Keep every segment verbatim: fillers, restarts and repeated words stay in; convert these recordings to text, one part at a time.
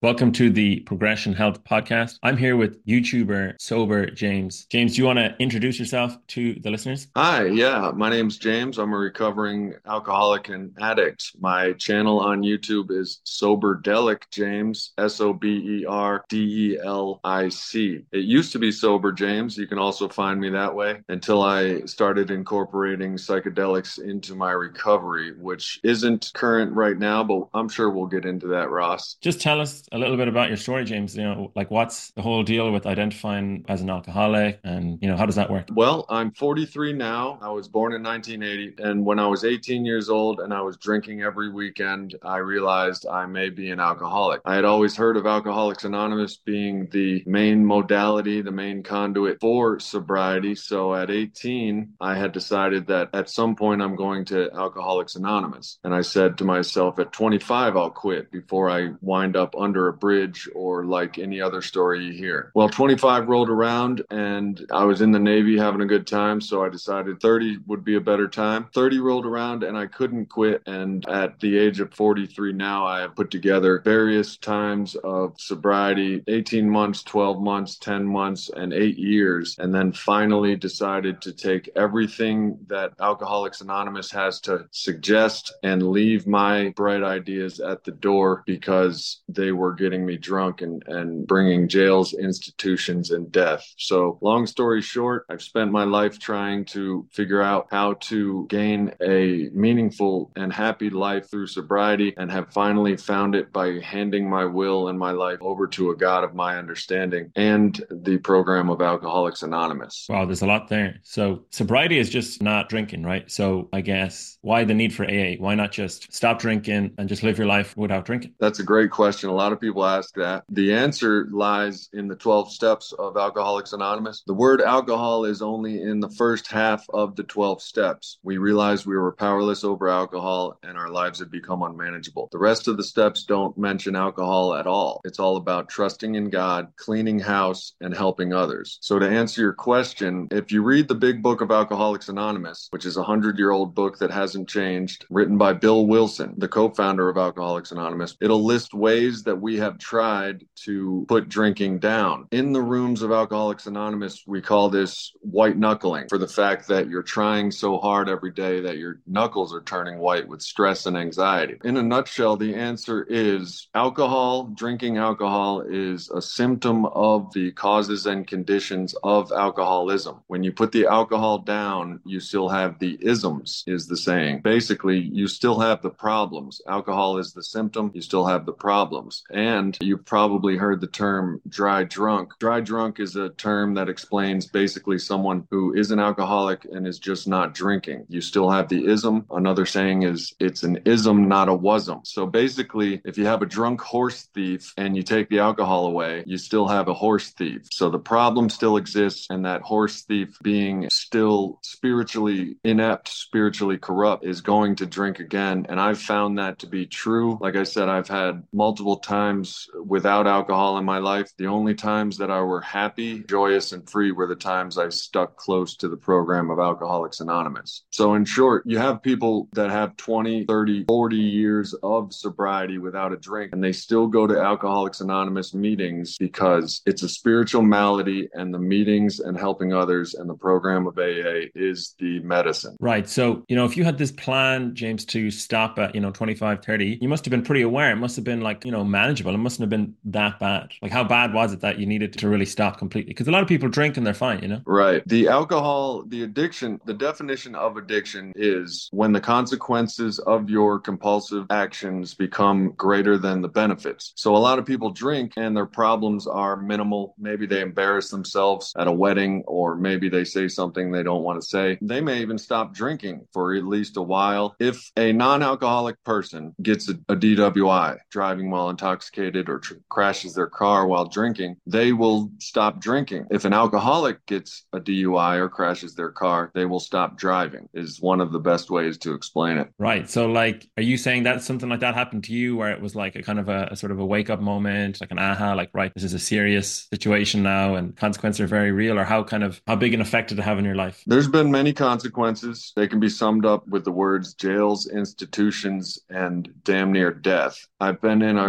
Welcome to the Progression Health Podcast. I'm here with YouTuber Sober James. James, do you want to introduce yourself to the listeners? Hi, yeah, my name's James. I'm a recovering alcoholic and addict. My channel on YouTube is Soberdelic James, S O B E R D E L I C. It used to be Sober James. You can also find me that way until I started incorporating psychedelics into my recovery, which isn't current right now, but I'm sure we'll get into that, Ross. Just tell us a little bit about your story, James. You know, like what's the whole deal with identifying as an alcoholic and, you know, how does that work? Well, I'm forty-three now. I was born in nineteen eighty. And when I was eighteen years old and I was drinking every weekend, I realized I may be an alcoholic. I had always heard of Alcoholics Anonymous being the main modality, the main conduit for sobriety. So at eighteen, I had decided that at some point I'm going to Alcoholics Anonymous. And I said to myself, at twenty-five, I'll quit before I wind up under a bridge or like any other story you hear. Well, twenty-five rolled around and I was in the Navy having a good time. So I decided thirty would be a better time. thirty rolled around and I couldn't quit. And at the age of forty-three now, I have put together various times of sobriety, eighteen months, twelve months, ten months, and eight years. And then finally decided to take everything that Alcoholics Anonymous has to suggest and leave my bright ideas at the door because they were getting me drunk and, and bringing jails, institutions, and death. So long story short, I've spent my life trying to figure out how to gain a meaningful and happy life through sobriety and have finally found it by handing my will and my life over to a God of my understanding and the program of Alcoholics Anonymous. Wow, there's a lot there. So sobriety is just not drinking, right? So I guess why the need for A A? Why not just stop drinking and just live your life without drinking? That's a great question. A lot of people ask that. The answer lies in the twelve steps of Alcoholics Anonymous. The word alcohol is only in the first half of the twelve steps. We realized we were powerless over alcohol and our lives had become unmanageable. The rest of the steps don't mention alcohol at all. It's all about trusting in God, cleaning house, and helping others. So to answer your question, if you read the big book of Alcoholics Anonymous, which is a hundred-year-old book that hasn't changed, written by Bill Wilson, the co-founder of Alcoholics Anonymous, it'll list ways that we have tried to put drinking down. In the rooms of Alcoholics Anonymous, we call this white knuckling for the fact that you're trying so hard every day that your knuckles are turning white with stress and anxiety. In a nutshell, the answer is alcohol, drinking alcohol is a symptom of the causes and conditions of alcoholism. When you put the alcohol down, you still have the isms, is the saying. Basically, you still have the problems. Alcohol is the symptom, you still have the problems. And you've probably heard the term dry drunk. Dry drunk is a term that explains basically someone who is an alcoholic and is just not drinking. You still have the ism. Another saying is it's an ism, not a wasm. So basically, if you have a drunk horse thief and you take the alcohol away, you still have a horse thief. So the problem still exists, and that horse thief, being still spiritually inept, spiritually corrupt, is going to drink again. And I've found that to be true. Like I said, I've had multiple times without alcohol in my life. The only times that I were happy, joyous, and free were the times I stuck close to the program of Alcoholics Anonymous. So in short, you have people that have twenty, thirty, forty years of sobriety without a drink, and they still go to Alcoholics Anonymous meetings because it's a spiritual malady, and the meetings and helping others and the program of A A is the medicine. Right. So, you know, if you had this plan, James, to stop at, you know, twenty-five, thirty, you must have been pretty aware. It must have been like, you know, manageable. It mustn't have been that bad. Like, how bad was it that you needed to really stop completely? Because a lot of people drink and they're fine, you know? Right. The alcohol, the addiction, the definition of addiction is when the consequences of your compulsive actions become greater than the benefits. So a lot of people drink and their problems are minimal. Maybe they embarrass themselves at a wedding, or maybe they say something they don't want to say. They may even stop drinking for at least a while. If a non-alcoholic person gets a, a D W I, driving while intoxicated, or tr- crashes their car while drinking, they will stop drinking. If an alcoholic gets a D U I or crashes their car, they will stop driving, is one of the best ways to explain it. Right. So like, are you saying that something like that happened to you where it was like a kind of a, a sort of a wake up moment, like an aha, like, right, this is a serious situation now and consequences are very real? Or how kind of, how big an effect did it have in your life? There's been many consequences. They can be summed up with the words jails, institutions, and damn near death. I've been in a coma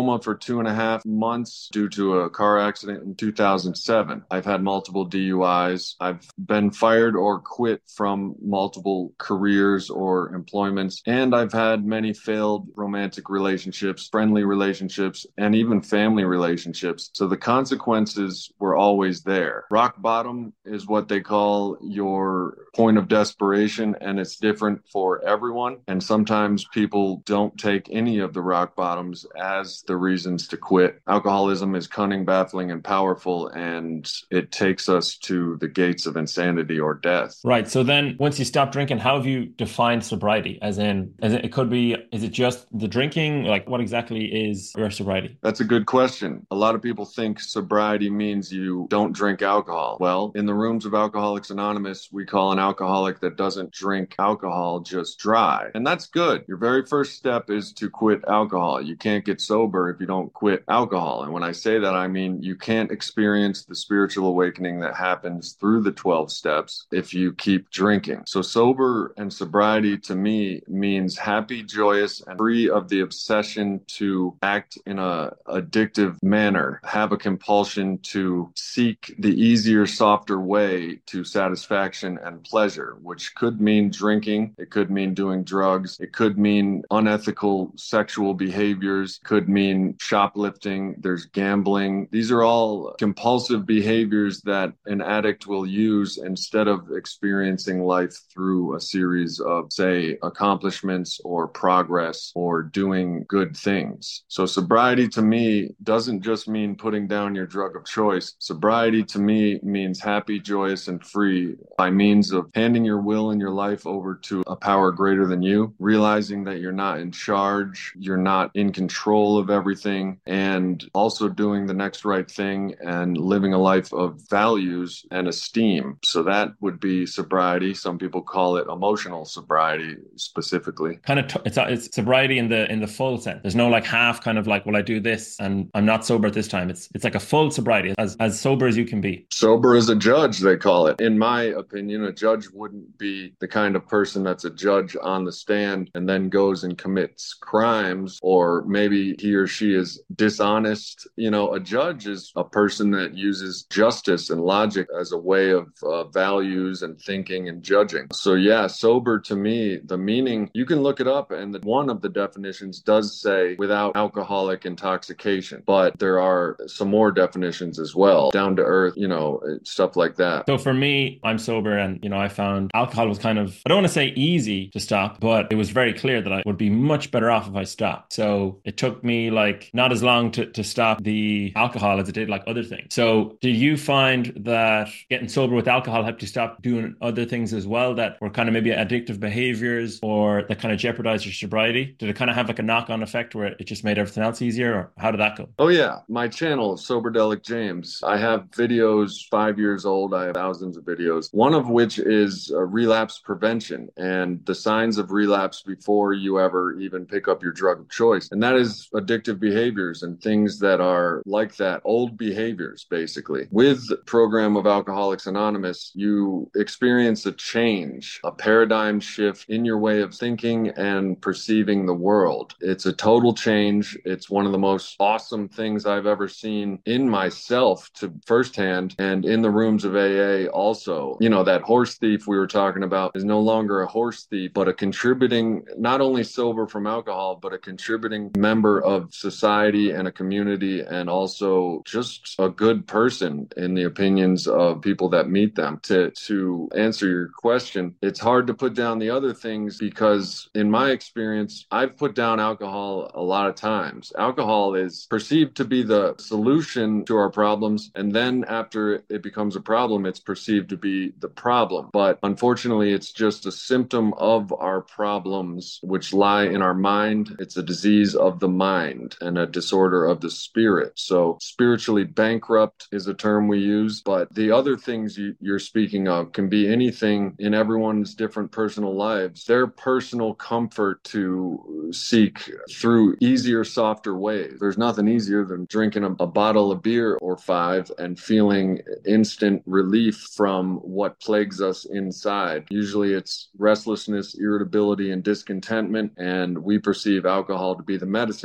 coma for two and a half months due to a car accident in two thousand seven. I've had multiple D U Is. I've been fired or quit from multiple careers or employments, and I've had many failed romantic relationships, friendly relationships, and even family relationships. So the consequences were always there. Rock bottom is what they call your point of desperation, and it's different for everyone. And sometimes people don't take any of the rock bottoms as the reasons to quit. Alcoholism is cunning, baffling, and powerful, and it takes us to the gates of insanity or death. Right. So then once you stop drinking, how have you defined sobriety? As in, as in, it could be, is it just the drinking? Like, what exactly is your sobriety? That's a good question. A lot of people think sobriety means you don't drink alcohol. Well, in the rooms of Alcoholics Anonymous, we call an alcoholic that doesn't drink alcohol just dry. And that's good. Your very first step is to quit alcohol. You can't get sober if you don't quit alcohol. And when I say that, I mean you can't experience the spiritual awakening that happens through the twelve steps if you keep drinking. So sober and sobriety to me means happy, joyous, and free of the obsession to act in a addictive manner, have a compulsion to seek the easier, softer way to satisfaction and pleasure, which could mean drinking. It could mean doing drugs. It could mean unethical sexual behaviors, could mean shoplifting. There's gambling. These are all compulsive behaviors that an addict will use instead of experiencing life through a series of, say, accomplishments or progress or doing good things. So sobriety to me doesn't just mean putting down your drug of choice. Sobriety to me means happy, joyous, and free by means of handing your will and your life over to a power greater than you, realizing that you're not in charge, you're not in control of everything, and also doing the next right thing and living a life of values and esteem. So that would be sobriety. Some people call it emotional sobriety specifically. Kind of, t- it's it's sobriety in the in the full sense. There's no like half kind of like, well, I do this and I'm not sober at this time. It's it's like a full sobriety, as as sober as you can be. Sober as a judge, they call it. In my opinion, a judge wouldn't be the kind of person that's a judge on the stand and then goes and commits crimes, or maybe he or she is dishonest. You know, a judge is a person that uses justice and logic as a way of uh, values and thinking and judging. So yeah, sober to me, the meaning, you can look it up, and the, one of the definitions does say without alcoholic intoxication, but there are some more definitions as well, down to earth, you know, stuff like that. So for me, I'm sober, and, you know, I found alcohol was kind of, I don't want to say easy to stop, but it was very clear that I would be much better off if I stopped. So it took me like not as long to, to stop the alcohol as it did like other things. So did you find that getting sober with alcohol helped you stop doing other things as well that were kind of maybe addictive behaviors or that kind of jeopardized your sobriety? Did it kind of have like a knock-on effect where it just made everything else easier, or how did that go? Oh yeah, my channel, Soberdelic James. I have videos five years old. I have thousands of videos, one of which is uh, relapse prevention and the signs of relapse before you ever even pick up your drug of choice. And that is addictive behaviors and things that are like that, old behaviors, basically. With the program of Alcoholics Anonymous, you experience a change, a paradigm shift in your way of thinking and perceiving the world. It's a total change. It's one of the most awesome things I've ever seen in myself to firsthand, and in the rooms of A A also. You know, that horse thief we were talking about is no longer a horse thief, but a contributing, not only sober from alcohol, but a contributing member of society and a community, and also just a good person in the opinions of people that meet them. To, to answer your question, it's hard to put down the other things because in my experience, I've put down alcohol a lot of times. Alcohol is perceived to be the solution to our problems, and then after it becomes a problem, it's perceived to be the problem. But unfortunately, it's just a symptom of our problems, which lie in our mind. It's a disease of the mind and a disorder of the spirit. So spiritually bankrupt is a term we use, but the other things you, you're speaking of can be anything in everyone's different personal lives. Their personal comfort to seek through easier, softer ways. There's nothing easier than drinking a, a bottle of beer or five and feeling instant relief from what plagues us inside. Usually it's restlessness, irritability, and discontentment, and we perceive alcohol to be the medicine. So when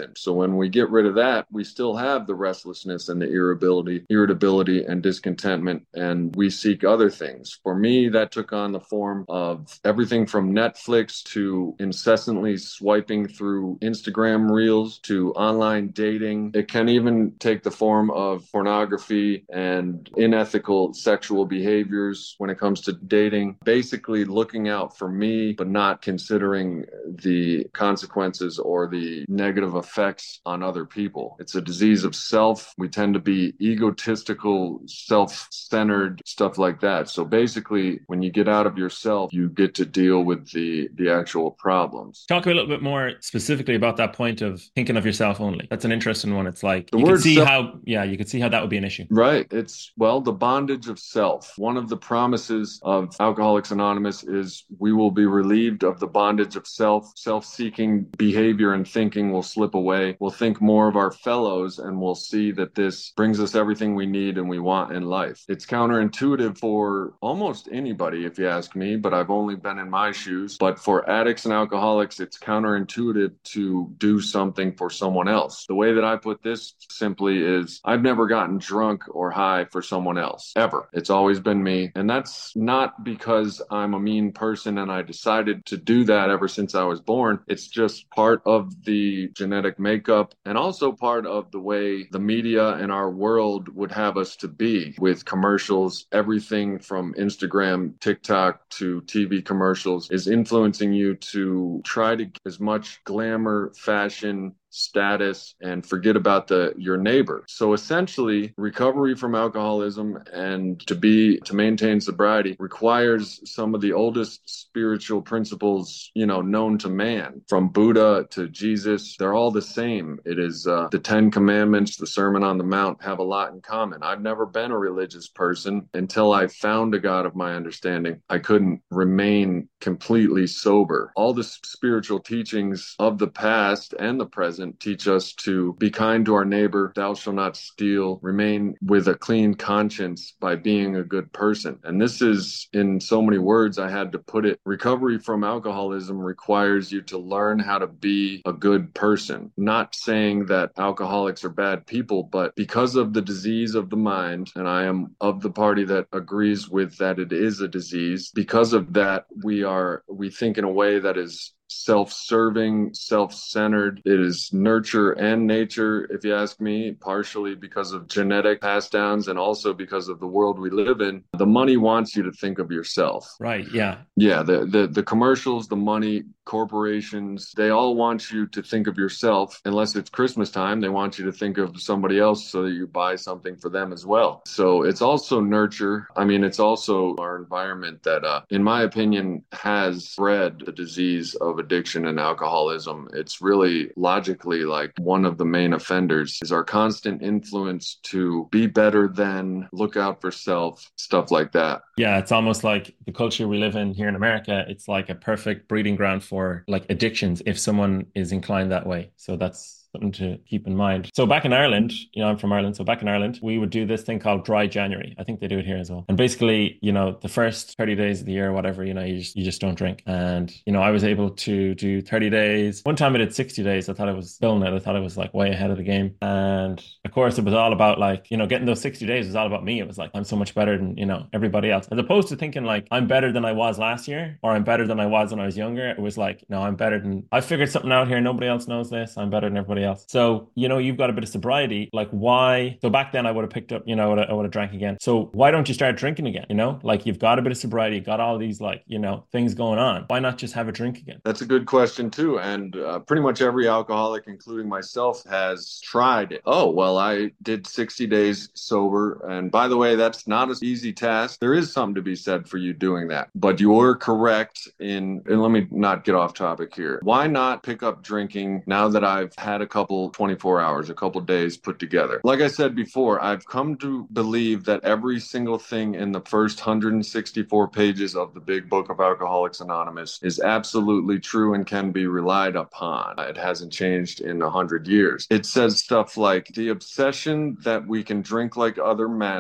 when we get rid of that, we still have the restlessness and the irritability, irritability and discontentment, and we seek other things. For me, that took on the form of everything from Netflix to incessantly swiping through Instagram reels to online dating. It can even take the form of pornography and unethical sexual behaviors when it comes to dating. Basically looking out for me, but not considering the consequences or the negative effects on other people. It's a disease of self. We tend to be egotistical, self-centered, stuff like that. So basically, when you get out of yourself, you get to deal with the, the actual problems. Talk a little bit more specifically about that point of thinking of yourself only. That's an interesting one. It's like, the you word can see self- how, yeah, you could see how that would be an issue. Right. It's, well, the bondage of self. One of the promises of Alcoholics Anonymous is we will be relieved of the bondage of self. Self-seeking behavior and thinking will slip away. We'll think more of our fellows, and we'll see that this brings us everything we need and we want in life. It's counterintuitive for almost anybody, if you ask me, but I've only been in my shoes. But for addicts and alcoholics, it's counterintuitive to do something for someone else. The way that I put this simply is I've never gotten drunk or high for someone else, ever. It's always been me. And that's not because I'm a mean person and I decided to do that ever since I was born. It's just part of the genetic makeup and also part of the way the media and our world would have us to be, with commercials. Everything from Instagram, TikTok to T V commercials is influencing you to try to get as much glamour, fashion, status, and forget about the your neighbor. So essentially, recovery from alcoholism and to be to maintain sobriety requires some of the oldest spiritual principles, you know, known to man, from Buddha to Jesus. They're all the same. It is uh, the Ten Commandments, the Sermon on the Mount have a lot in common. I've never been a religious person until I found a God of my understanding. I couldn't remain completely sober. All the spiritual teachings of the past and the present teach us to be kind to our neighbor, thou shalt not steal, remain with a clean conscience by being a good person. And this is, in so many words, I had to put it. Recovery from alcoholism requires you to learn how to be a good person. Not saying that alcoholics are bad people, but because of the disease of the mind, and I am of the party that agrees with that it is a disease, because of that, we are, we think in a way that is self-serving, self-centered. It is nurture and nature, if you ask me, partially because of genetic pass downs and also because of the world we live in. The money wants you to think of yourself. Right. Yeah. Yeah. The, the, the commercials, the money, corporations, they all want you to think of yourself. Unless it's Christmas time, they want you to think of somebody else so that you buy something for them as well. So it's also nurture. I mean, it's also our environment that, uh, in my opinion, has bred the disease of addiction and alcoholism. It's really logically like one of the main offenders is our constant influence to be better than, look out for self, stuff like that. Yeah, it's almost like the culture we live in here in America. It's like a perfect breeding ground for like addictions if someone is inclined that way. So that's something to keep in mind. So back in Ireland, you know, I'm from Ireland. So back in Ireland, we would do this thing called dry January. I think they do it here as well. And basically, you know, the first thirty days of the year or whatever, you know, you just, you just don't drink. And, you know, I was able to do thirty days. One time I did sixty days. I thought I was killing it. I thought I was like way ahead of the game. And of course, it was all about like, you know, getting those sixty days was all about me. It was like, I'm so much better than, you know, everybody else. As opposed to thinking like, I'm better than I was last year or I'm better than I was when I was younger. It was like, no, I'm better than, I figured something out here. Nobody else knows this. I'm better than everybody else. So, you know, you've got a bit of sobriety. Like why? So back then I would have picked up, you know, I would have, I would have drank again. So why don't you start drinking again? You know, like you've got a bit of sobriety, got all these like, you know, things going on. Why not just have a drink again? That's a good question too. And uh, pretty much every alcoholic, including myself, has tried it. Oh, well, I did sixty days sober. And by the way, that's not an easy task. There is something to be said for you doing that. But you're correct in, and let me not get off topic here. Why not pick up drinking now that I've had a couple twenty-four hours, a couple days put together? Like I said before, I've come to believe that every single thing in the first one hundred sixty-four pages of the big book of Alcoholics Anonymous is absolutely true and can be relied upon. It hasn't changed in a hundred years. It says stuff like the obsession that we can drink like other men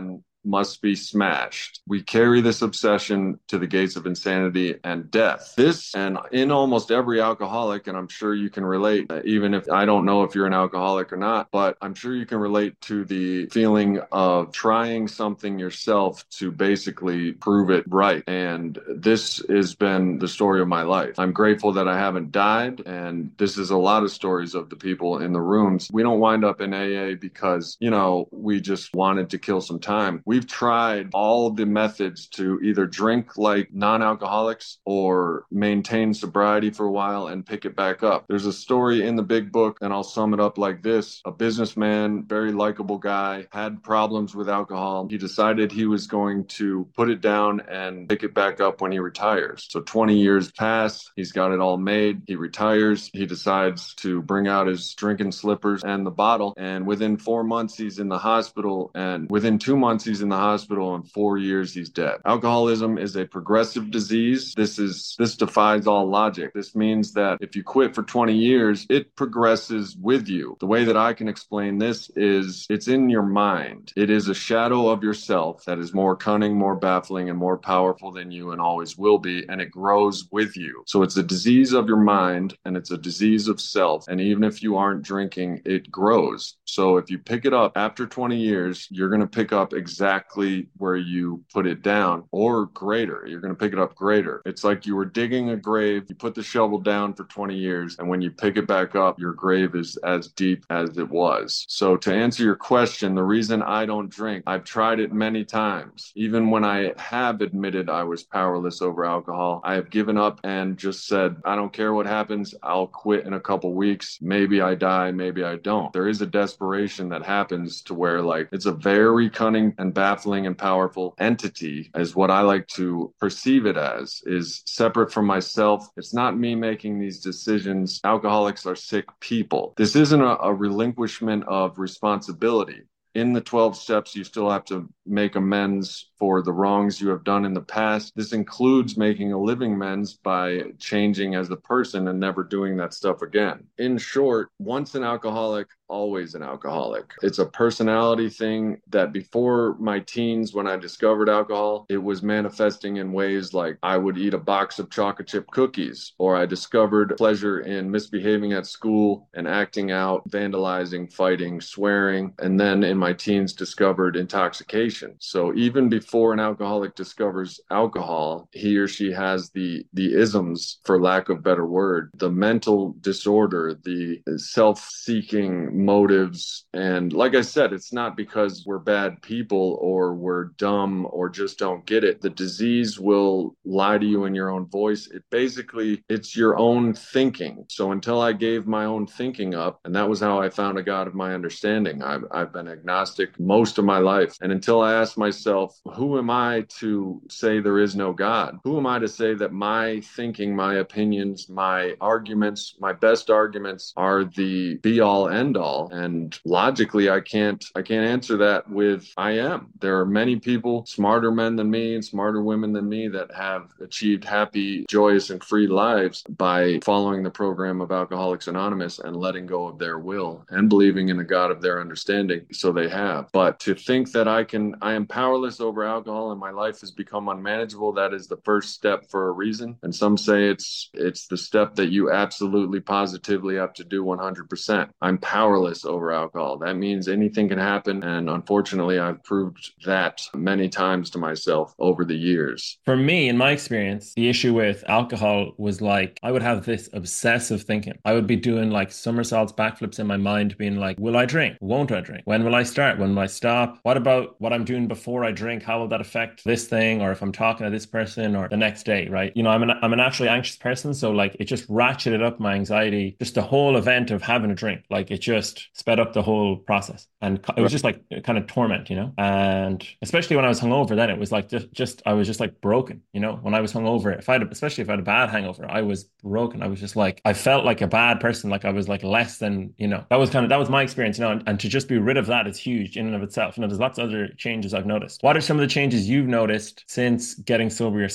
must be smashed. We carry this obsession to the gates of insanity and death. This, and in almost every alcoholic, and I'm sure you can relate, even if I don't know if you're an alcoholic or not, but I'm sure you can relate to the feeling of trying something yourself to basically prove it right. And this has been the story of my life. I'm grateful that I haven't died, and this is a lot of stories of the people in the rooms. We don't wind up in A A because, you know, we just wanted to kill some time. We've tried all the methods to either drink like non-alcoholics or maintain sobriety for a while and pick it back up. There's a story in the big book, and I'll sum it up like this. A businessman, very likable guy, had problems with alcohol. He decided he was going to put it down and pick it back up when he retires. So twenty years pass. He's got it all made. He retires. He decides to bring out his drinking slippers and the bottle. And within four months, he's in the hospital. And within two months, he's in the hospital. And four years, he's dead. Alcoholism is a progressive disease. This is this defies all logic. This means that if you quit for twenty years, it progresses with you. The way that I can explain this is it's in your mind. It is a shadow of yourself that is more cunning, more baffling, and more powerful than you and always will be. And it grows with you. So it's a disease of your mind, and it's a disease of self. And even if you aren't drinking, it grows. So if you pick it up after twenty years, you're going to pick up exactly where you put it down, or greater. You're going to pick it up greater. It's like you were digging a grave. You put the shovel down for twenty years, and when you pick it back up, your grave is as deep as it was. So to answer your question, the reason I don't drink, I've tried it many times. Even when I have admitted I was powerless over alcohol, I have given up and just said, I don't care what happens. I'll quit in a couple weeks. Maybe I die, maybe I don't. There is a desperation that happens to where, like, it's a very cunning and baffling and powerful entity, is what I like to perceive it as, is separate from myself. It's not me making these decisions. Alcoholics are sick people. This isn't a, a relinquishment of responsibility. In the twelve steps, you still have to make amends for the wrongs you have done in the past. This includes making a living amends by changing as a person and never doing that stuff again. In short, once an alcoholic, always an alcoholic. It's a personality thing that before my teens, when I discovered alcohol, it was manifesting in ways like I would eat a box of chocolate chip cookies, or I discovered pleasure in misbehaving at school and acting out, vandalizing, fighting, swearing, and then in my teens discovered intoxication. So even before an alcoholic discovers alcohol, he or she has the the isms, for lack of better word, the mental disorder, the self-seeking motives. And like I said, it's not because we're bad people or we're dumb or just don't get it. The disease will lie to you in your own voice. It basically, it's your own thinking. So until I gave my own thinking up, and that was how I found a God of my understanding. I've, I've been agnostic most of my life. And until I asked myself, who am I to say there is no God? Who am I to say that my thinking, my opinions, my arguments, my best arguments are the be all end all? And logically, I can't, I can't answer that with I am. There are many people, smarter men than me and smarter women than me, that have achieved happy, joyous, and free lives by following the program of Alcoholics Anonymous and letting go of their will and believing in a God of their understanding. So they have. But to think that I can, I am powerless over alcohol and my life has become unmanageable, that is the first step for a reason. And some say it's, it's the step that you absolutely positively have to do one hundred percent. I'm powerless over alcohol. That means anything can happen. And unfortunately, I've proved that many times to myself over the years. For me, in my experience, the issue with alcohol was like, I would have this obsessive thinking. I would be doing like somersaults, backflips in my mind, being like, will I drink? Won't I drink? When will I start? When will I stop? What about what I'm doing before I drink? How will that affect this thing? Or if I'm talking to this person, or the next day, right? You know, I'm an, I'm a naturally anxious person. So like, it just ratcheted up my anxiety, just the whole event of having a drink. Like, it just sped up the whole process, and it was just like kind of torment, you know. And especially when I was hungover, then it was like just, just I was just like broken, you know. When I was hungover, if I had, especially if I had a bad hangover, I was broken. I was just like, I felt like a bad person, like I was like less than, you know. That was kind of that was my experience, you know. And, and to just be rid of that is huge in and of itself. You know, there's lots of other changes I've noticed. What are some of the changes you've noticed since getting sober yourself?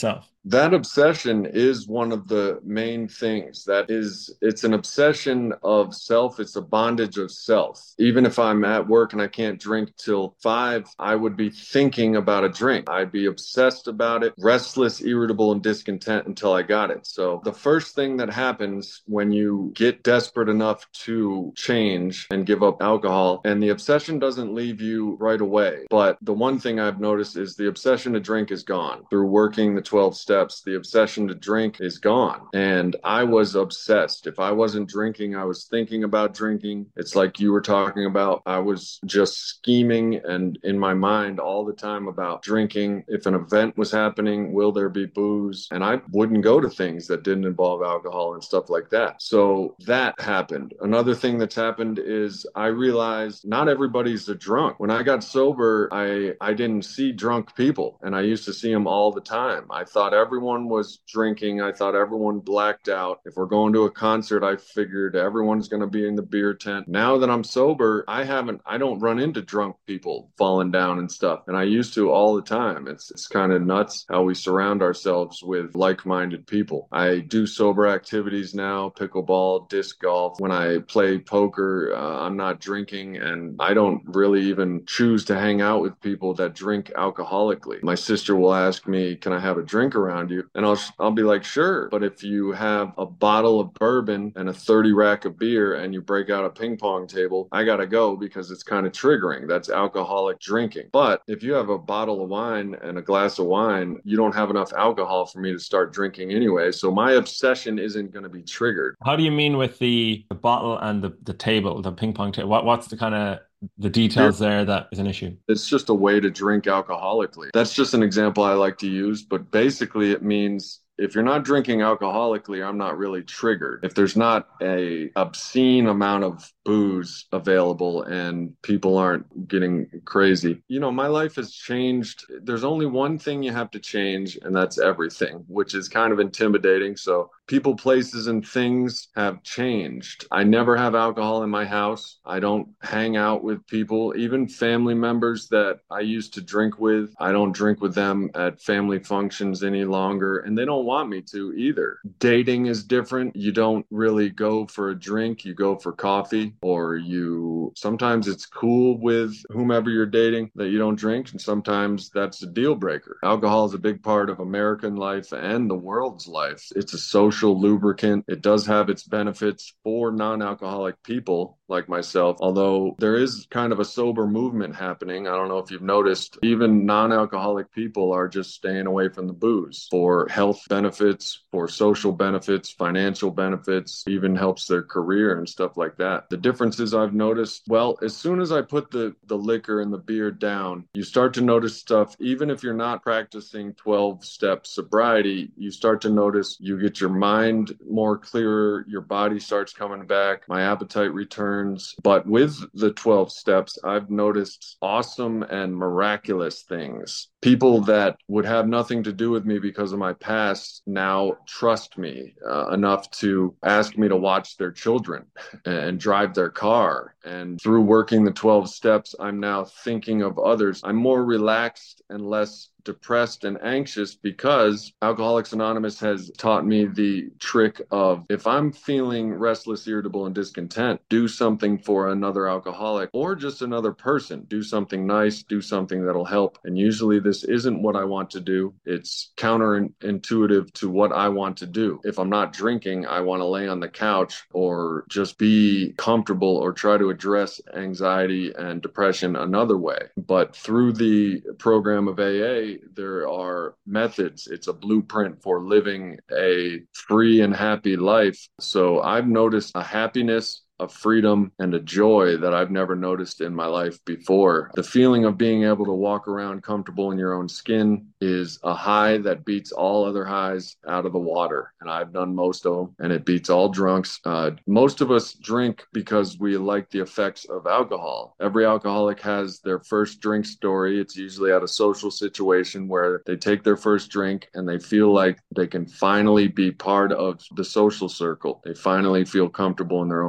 That obsession is one of the main things. That is, it's an obsession of self. It's a bondage of self. Even if I'm at work and I can't drink till five, I would be thinking about a drink. I'd be obsessed about it, restless, irritable, and discontent until I got it. So the first thing that happens when you get desperate enough to change and give up alcohol, and the obsession doesn't leave you right away. But the one thing I've noticed is the obsession to drink is gone. Through working the twelve steps, the obsession to drink is gone. And I was obsessed. If I wasn't drinking, I was thinking about drinking. It's like you were talking about. I was just scheming and in my mind all the time about drinking. If an event was happening, will there be booze? And I wouldn't go to things that didn't involve alcohol and stuff like that. So that happened. Another thing that's happened is I realized not everybody's a drunk. When I got sober, I, I didn't see drunk people, and I used to see them all the time. I thought everyone was drinking. I thought everyone blacked out. If we're going to a concert, I figured everyone's going to be in the beer tent. Now that I'm sober, I haven't, I don't run into drunk people falling down and stuff. And I used to all the time. It's, it's kind of nuts how we surround ourselves with like-minded people. I do sober activities now, pickleball, disc golf. When I play poker, uh, I'm not drinking, and I don't really even choose to hang out with people that drink alcoholically. My sister will ask me, can I have a drink around you? And I'll I'll be like, sure. But if you have a bottle of bourbon and a thirty rack of beer and you break out a ping pong table, I gotta go because it's kind of triggering. That's alcoholic drinking. But if you have a bottle of wine and a glass of wine, you don't have enough alcohol for me to start drinking anyway. So my obsession isn't going to be triggered. How do you mean with the, the bottle and the, the table, the ping pong table? What, what's the kind of the details there that is an issue? It's just a way to drink alcoholically. That's just an example I like to use, but basically it means if you're not drinking alcoholically, I'm not really triggered. If there's not a obscene amount of booze available and people aren't getting crazy. You know, my life has changed. There's only one thing you have to change, and that's everything, which is kind of intimidating. So people, places, and things have changed. I never have alcohol in my house. I don't hang out with people, even family members that I used to drink with. I don't drink with them at family functions any longer, and they don't want me to either. Dating is different. You don't really go for a drink. You go for coffee, or you, sometimes it's cool with whomever you're dating that you don't drink, and sometimes that's a deal breaker. Alcohol is a big part of American life and the world's life. It's a social lubricant. It does have its benefits for non-alcoholic people like myself, although there is kind of a sober movement happening. I don't know if you've noticed, even non-alcoholic people are just staying away from the booze for health benefits, for social benefits, financial benefits, even helps their career and stuff like that. The differences I've noticed, well, as soon as I put the, the liquor and the beer down, you start to notice stuff. Even if you're not practicing twelve-step sobriety, you start to notice you get your mind more clearer, your body starts coming back, my appetite returns. But with the twelve steps, I've noticed awesome and miraculous things. People that would have nothing to do with me because of my past now trust me uh, enough to ask me to watch their children and drive their car. And through working the twelve steps, I'm now thinking of others. I'm more relaxed and less depressed and anxious because Alcoholics Anonymous has taught me the trick of, if I'm feeling restless, irritable, and discontent, do something for another alcoholic or just another person. Do something nice, do something that'll help. And usually this isn't what I want to do. It's counterintuitive to what I want to do. If I'm not drinking, I want to lay on the couch or just be comfortable or try to address anxiety and depression another way. But through the program of A A, there are methods. It's a blueprint for living a free and happy life. So I've noticed a happiness, a freedom, and a joy that I've never noticed in my life before. The feeling of being able to walk around comfortable in your own skin is a high that beats all other highs out of the water. And I've done most of them, and it beats all drunks. Uh, most of us drink because we like the effects of alcohol. Every alcoholic has their first drink story. It's usually at a social situation where they take their first drink and they feel like they can finally be part of the social circle. They finally feel comfortable in their own skin.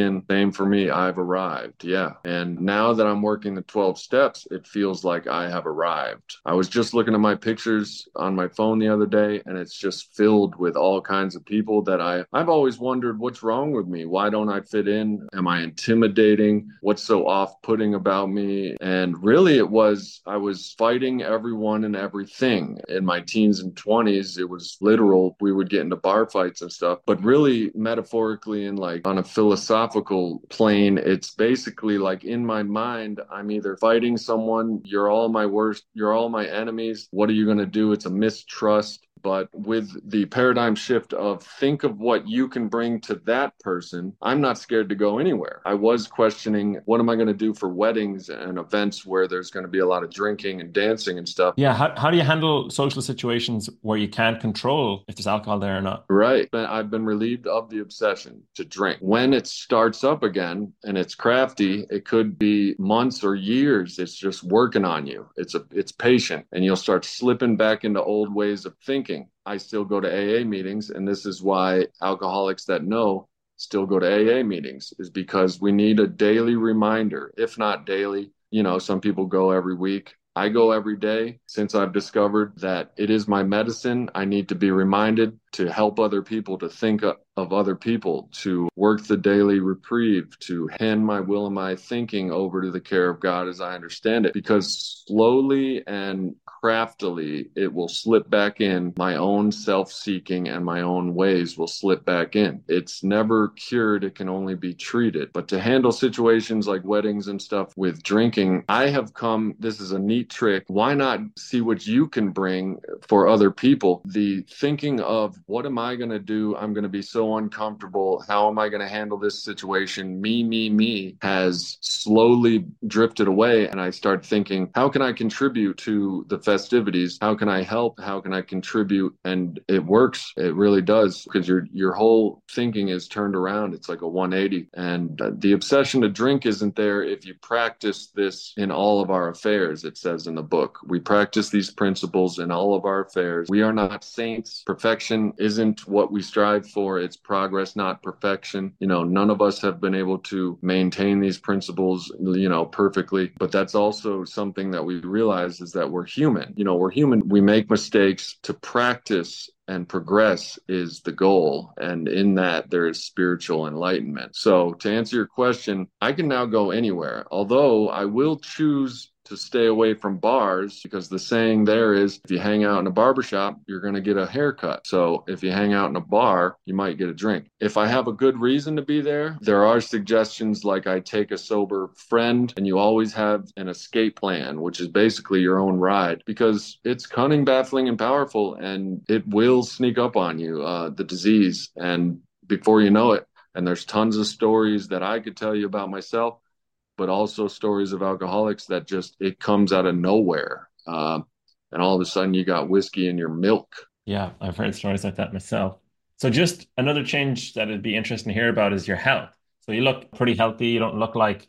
in. Same for me. I've arrived. Yeah. And now that I'm working the twelve steps, it feels like I have arrived. I was just looking at my pictures on my phone the other day, and it's just filled with all kinds of people that I, I've always wondered what's wrong with me. Why don't I fit in? Am I intimidating? What's so off-putting about me? And really it was, I was fighting everyone and everything. In my teens and twenties, it was literal. We would get into bar fights and stuff, but really metaphorically and like on a philosophical plane, it's basically like in my mind, I'm either fighting someone, you're all my worst, you're all my enemies. What are you going to do? It's a mistrust. But with the paradigm shift of think of what you can bring to that person, I'm not scared to go anywhere. I was questioning, what am I going to do for weddings and events where there's going to be a lot of drinking and dancing and stuff? Yeah. How, how do you handle social situations where you can't control if there's alcohol there or not? Right. But I've been relieved of the obsession to drink. When it starts up again and it's crafty, it could be months or years. It's just working on you. It's a, it's patient, and you'll start slipping back into old ways of thinking. I still go to A A meetings, and this is why alcoholics that know still go to A A meetings, is because we need a daily reminder, if not daily. You know, some people go every week. I go every day since I've discovered that it is my medicine. I need to be reminded to help other people, to think of other people, to work the daily reprieve, to hand my will and my thinking over to the care of God as I understand it, because slowly and craftily it will slip back in. My own self-seeking and my own ways will slip back in. It's never cured. It can only be treated. But to handle situations like weddings and stuff with drinking, I have come, this is a neat trick. Why not see what you can bring for other people? The thinking of, what am I going to do? I'm going to be so uncomfortable. How am I going to handle this situation? Me, me, me has slowly drifted away. And I start thinking, how can I contribute to the festivities? How can I help? How can I contribute? And it works. It really does, because your your whole thinking is turned around. It's like a one eighty. And the obsession to drink isn't there if you practice this in all of our affairs, it says in the book. We practice these principles in all of our affairs. We are not saints. Perfection isn't what we strive for. It's progress, not perfection. You know, none of us have been able to maintain these principles, you know, perfectly. But that's also something that we realize, is that we're human. You know, we're human. We make mistakes. To practice and progress is the goal. And in that, there is spiritual enlightenment. So to answer your question, I can now go anywhere, although I will choose to stay away from bars, because the saying there is, if you hang out in a barbershop, you're going to get a haircut. So if you hang out in a bar, you might get a drink. If I have a good reason to be there, there are suggestions like I take a sober friend, and you always have an escape plan, which is basically your own ride, because it's cunning, baffling, and powerful, and it will sneak up on you, uh, the disease. And before you know it, and there's tons of stories that I could tell you about myself, but also stories of alcoholics that just, it comes out of nowhere. Uh, and all of a sudden you got whiskey in your milk. Yeah, I've heard stories like that myself. So just another change that it'd be interesting to hear about is your health. So you look pretty healthy. You don't look like,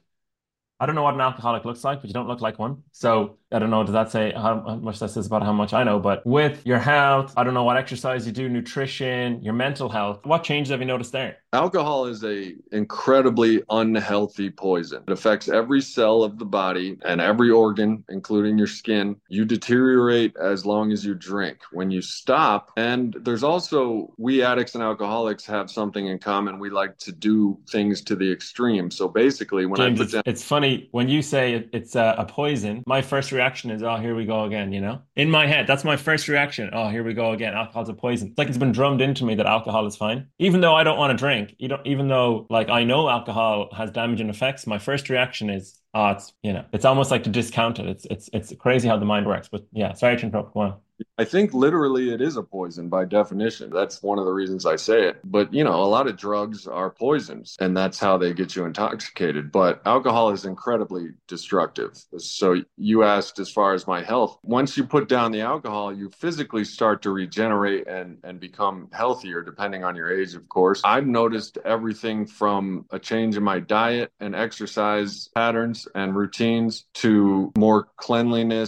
I don't know what an alcoholic looks like, but you don't look like one. So I don't know, does that say how much that says about how much I know? But with your health, I don't know what exercise you do, nutrition, your mental health, what changes have you noticed there? Alcohol is a incredibly unhealthy poison. It affects every cell of the body and every organ, including your skin. You deteriorate as long as you drink. When you stop, and there's also, we addicts and alcoholics have something in common. We like to do things to the extreme. So basically, when James, I put it's, down, it's funny when you say it, it's a, a poison, my first reaction is, oh, here we go again, you know? In my head, that's my first reaction. Oh, here we go again. Alcohol's a poison. It's like it's been drummed into me that alcohol is fine. Even though I don't want to drink, you don't, even though like I know alcohol has damaging effects, my first reaction is, oh, it's, you know, it's almost like to discount it. It's, it's, it's crazy how the mind works. But yeah, sorry to interrupt. Go on. I think literally it is a poison by definition. That's one of the reasons I say it. But, you know, a lot of drugs are poisons, and that's how they get you intoxicated. But alcohol is incredibly destructive. So you asked as far as my health. Once you put down the alcohol, you physically start to regenerate and, and become healthier, depending on your age, of course. I've noticed everything from a change in my diet and exercise patterns and routines to more cleanliness,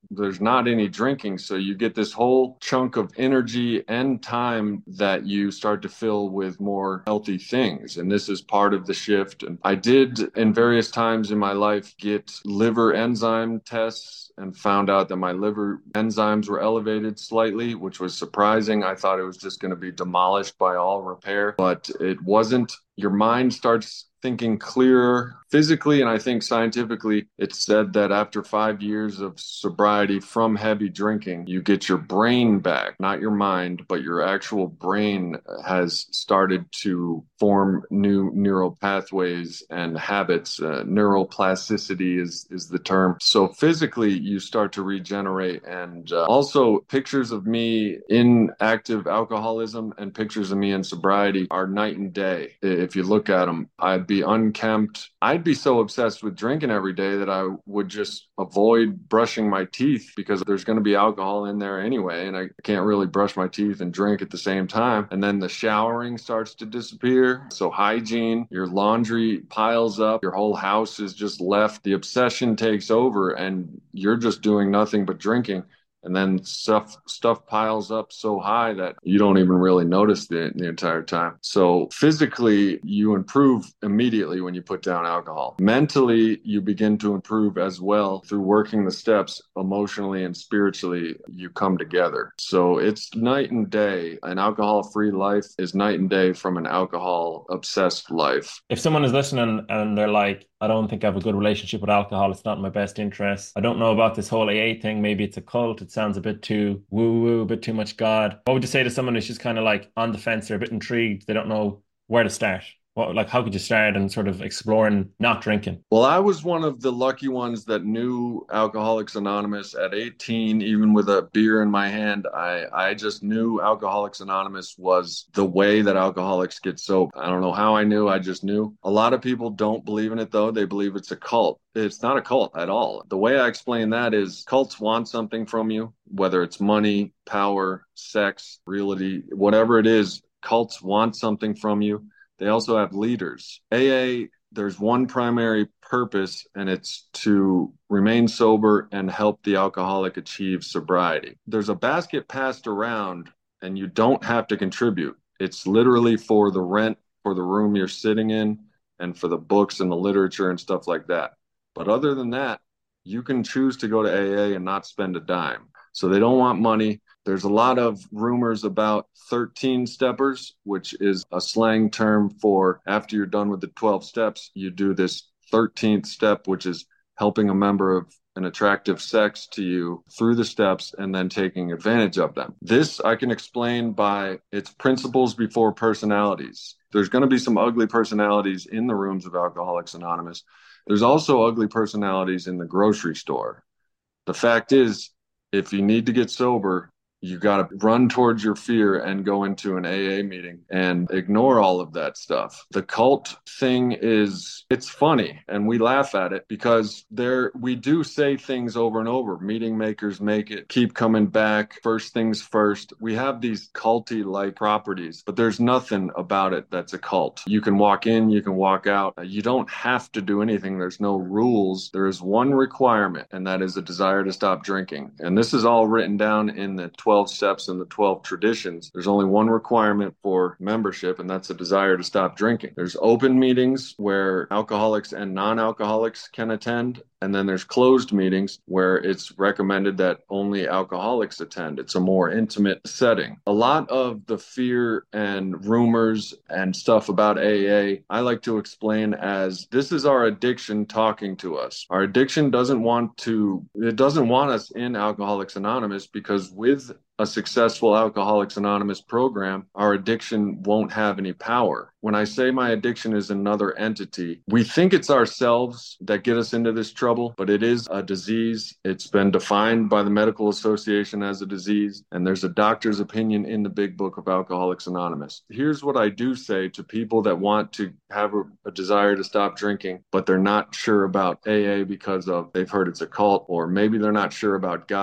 there's not any drinking. So you get this whole chunk of energy and time that you start to fill with more healthy things. And this is part of the shift. And I did in various times in my life get liver enzyme tests and found out that my liver enzymes were elevated slightly, which was surprising. I thought it was just going to be demolished by all repair, but it wasn't. Your mind starts thinking clearer physically, and I think scientifically, it's said that after five years of sobriety from heavy drinking, you get your brain back, not your mind, but your actual brain has started to form new neural pathways and habits. Uh, neuroplasticity is, is the term. So physically, you start to regenerate. And uh, also, pictures of me in active alcoholism and pictures of me in sobriety are night and day. If you look at them, I'd be unkempt. I'd be so obsessed with drinking every day that I would just avoid brushing my teeth because there's going to be alcohol in there anyway, and I can't really brush my teeth and drink at the same time. And then the showering starts to disappear. So hygiene, your laundry piles up, your whole house is just left. The obsession takes over and you're just doing nothing but drinking. And then stuff stuff piles up so high that you don't even really notice the, the entire time. So physically, you improve immediately when you put down alcohol. Mentally, you begin to improve as well through working the steps. Emotionally and spiritually, you come together. So it's night and day. An alcohol-free life is night and day from an alcohol-obsessed life. If someone is listening and they're like, I don't think I have a good relationship with alcohol, it's not in my best interest, I don't know about this whole A A thing, maybe it's a cult, it sounds a bit too woo-woo, a bit too much God. What would you say to someone who's just kind of like on the fence, they're a bit intrigued, they don't know where to start? What, like, how could you start and sort of exploring not drinking? Well, I was one of the lucky ones that knew Alcoholics Anonymous at eighteen, even with a beer in my hand. I, I just knew Alcoholics Anonymous was the way that alcoholics get sober. I don't know how I knew, I just knew. A lot of people don't believe in it, though. They believe it's a cult. It's not a cult at all. The way I explain that is cults want something from you, whether it's money, power, sex, reality, whatever it is, cults want something from you. They also have leaders. A A, there's one primary purpose, and it's to remain sober and help the alcoholic achieve sobriety. There's a basket passed around, and you don't have to contribute. It's literally for the rent, for the room you're sitting in, and for the books and the literature and stuff like that. But other than that, you can choose to go to A A and not spend a dime. So they don't want money. There's a lot of rumors about thirteen steppers, which is a slang term for after you're done with the twelve steps, you do this thirteenth step, which is helping a member of an attractive sex to you through the steps and then taking advantage of them. This I can explain by its principles before personalities. There's going to be some ugly personalities in the rooms of Alcoholics Anonymous. There's also ugly personalities in the grocery store. The fact is, if you need to get sober, you got to run towards your fear and go into an A A meeting and ignore all of that stuff. The cult thing is, it's funny and we laugh at it because there we do say things over and over. Meeting makers make it, keep coming back, first things first. We have these culty-like properties, but there's nothing about it that's a cult. You can walk in, you can walk out. You don't have to do anything. There's no rules. There is one requirement, and that is a desire to stop drinking. And this is all written down in the twelve steps and the twelve traditions. There's only one requirement for membership, and that's a desire to stop drinking. There's open meetings where alcoholics and non-alcoholics can attend. And then there's closed meetings where it's recommended that only alcoholics attend. It's a more intimate setting. A lot of the fear and rumors and stuff about A A, I like to explain as this is our addiction talking to us. Our addiction doesn't want to, it doesn't want us in Alcoholics Anonymous because with a successful Alcoholics Anonymous program, our addiction won't have any power. When I say my addiction is another entity, we think it's ourselves that get us into this trouble, but it is a disease. It's been defined by the Medical Association as a disease, and there's a doctor's opinion in the big book of Alcoholics Anonymous. Here's what I do say to people that want to have a, a desire to stop drinking, but they're not sure about A A because of they've heard it's a cult, or maybe they're not sure about God.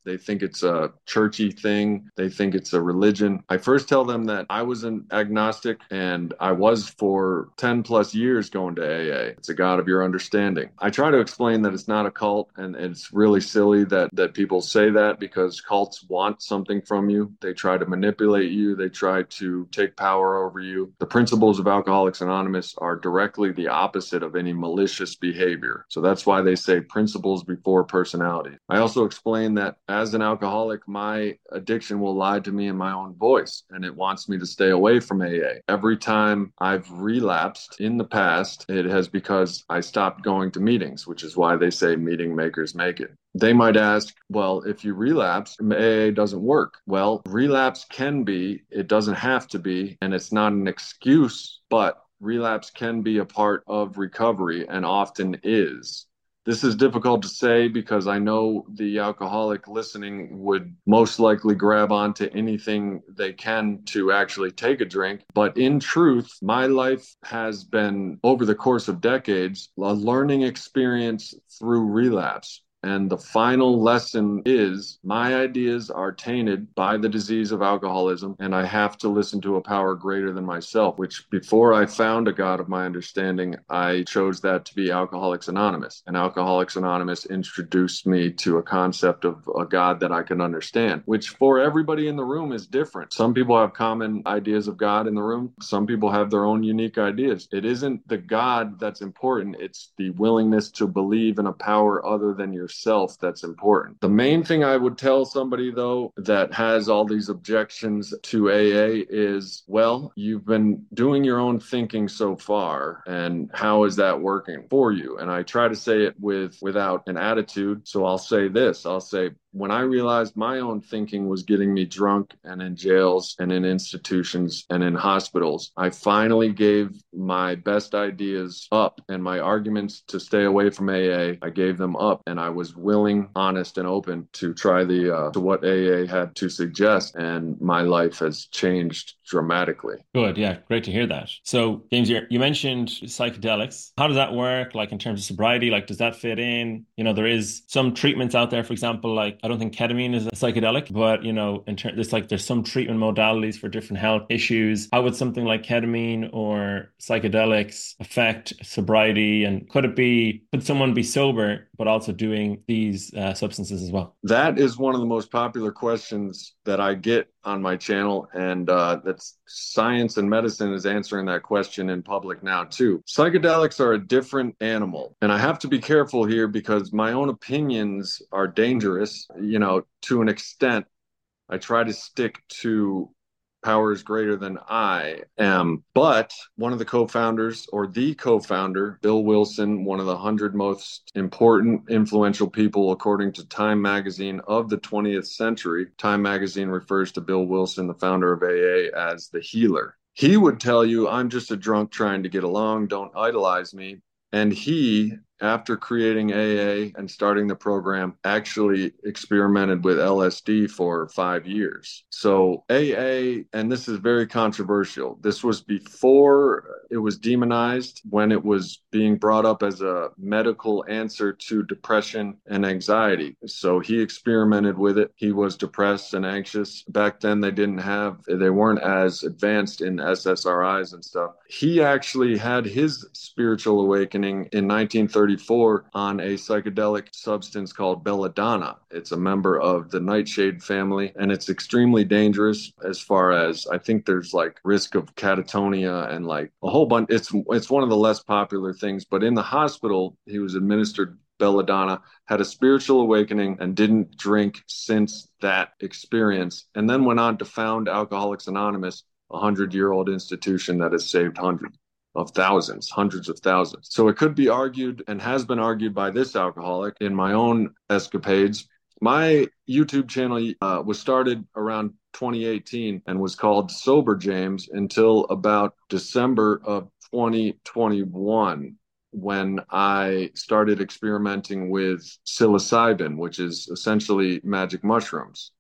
They think it's a churchy thing. They think it's a religion. I first tell them that I was an agnostic and I was for ten plus years going to A A. It's a God of your understanding. I try to explain that it's not a cult, and it's really silly that, that people say that because cults want something from you. They try to manipulate you. They try to take power over you. The principles of Alcoholics Anonymous are directly the opposite of any malicious behavior. So that's why they say principles before personality. I also explain that as an alcoholic, my addiction will lie to me in my own voice, and it wants me to stay away from A A. Every time I've relapsed in the past, it has because I stopped going to meetings, which is why they say meeting makers make it. They might ask, well, if you relapse, A A doesn't work. Well, relapse can be, it doesn't have to be, and it's not an excuse, but relapse can be a part of recovery and often is. This is difficult to say because I know the alcoholic listening would most likely grab onto anything they can to actually take a drink. But in truth, my life has been, over the course of decades, a learning experience through relapse. And the final lesson is my ideas are tainted by the disease of alcoholism, and I have to listen to a power greater than myself, which before I found a God of my understanding, I chose that to be Alcoholics Anonymous. And Alcoholics Anonymous introduced me to a concept of a God that I can understand, which for everybody in the room is different. Some people have common ideas of God in the room. Some people have their own unique ideas. It isn't the God that's important. It's the willingness to believe in a power other than yourself. Self that's important. The main thing I would tell somebody, though, that has all these objections to A A is, well, you've been doing your own thinking so far, and how is that working for you? And I try to say it with without an attitude. So I'll say this, I'll say, when I realized my own thinking was getting me drunk and in jails and in institutions and in hospitals, I finally gave my best ideas up, and my arguments to stay away from A A, I gave them up, and I was willing, honest, and open to try the uh, to what A A had to suggest, and my life has changed dramatically. Good, yeah, great to hear that. So, James, you you mentioned psychedelics. How does that work? Like in terms of sobriety, like does that fit in? You know, there is some treatments out there, for example, like I don't think ketamine is a psychedelic, but you know, in terms, there's like there's some treatment modalities for different health issues. How would something like ketamine or psychedelics affect sobriety, and could it be could someone be sober but also doing these uh, substances as well? That is one of the most popular questions that I get on my channel, and uh, that's science and medicine is answering that question in public now too. Psychedelics are a different animal, and I have to be careful here because my own opinions are dangerous, you know, to an extent. I try to stick to powers greater than I am. But one of the co-founders, or the co-founder, Bill Wilson, one of the one hundred most important, influential people, according to Time Magazine, of the twentieth century. Time Magazine refers to Bill Wilson, the founder of A A, as the healer. He would tell you, I'm just a drunk trying to get along. Don't idolize me. And he, after creating A A and starting the program, actually experimented with L S D for five years. So A A, and this is very controversial, this was before it was demonized, when it was being brought up as a medical answer to depression and anxiety. So he experimented with it. He was depressed and anxious. Back then, they didn't have, they weren't as advanced in S S R Is and stuff. He actually had his spiritual awakening in nineteen thirty-four on a psychedelic substance called belladonna. It's a member of the nightshade family, and it's extremely dangerous as far as, I think there's like risk of catatonia and like a whole bunch. It's, it's one of the less popular things, but in the hospital, he was administered belladonna, had a spiritual awakening, and didn't drink since that experience, and then went on to found Alcoholics Anonymous, a hundred-year-old institution that has saved hundreds of thousands, hundreds of thousands. So it could be argued, and has been argued by this alcoholic in my own escapades. My YouTube channel uh, was started around twenty eighteen and was called Sober James until about December of twenty twenty-one, when I started experimenting with psilocybin, which is essentially magic mushrooms.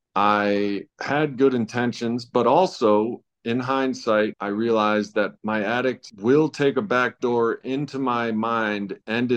I had good intentions, but also in hindsight, I realized that my addict will take a back door into my mind and its